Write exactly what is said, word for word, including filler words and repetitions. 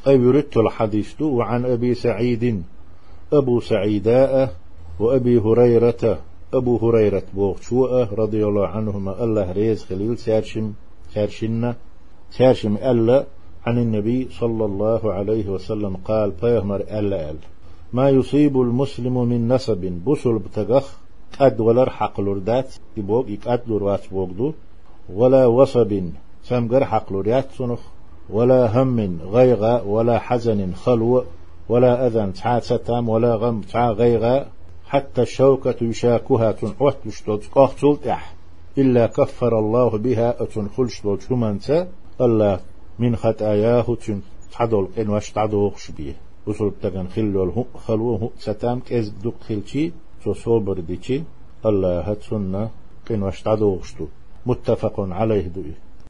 أي يرد الحديث وعن أبي سعيد أبو سعيداء وأبي هريرة أبو هريرة بوغشوء رضي الله عنهما الله ريز خليل سارشم سارشنا سارشم ألا عن النبي صلى الله عليه وسلم قال فيهمر ألا ألا ما يصيب المسلم من نسب بسل بتغخ قد ولا حق لردات يبوغ يقد لروات بوغدو ولا وصب سمغر حق لريات سنخ ولا هم غيغا ولا حزن خلو ولا أذن تعا ستام ولا غم تعا غيغا حتى الشوكة يشاكها تنعوت بشتوت قاختلت إح إلا كفر الله بها أتنخلشتوت شمانتا الله من خطاياه تنعدل إن واش تعدوغش بيه وصل تغن خلو خلوه ستام كيز دوك خلشي تو صوبر ديشي الله هتسنة إن واش تعدوغشتو متفق عليه دوئ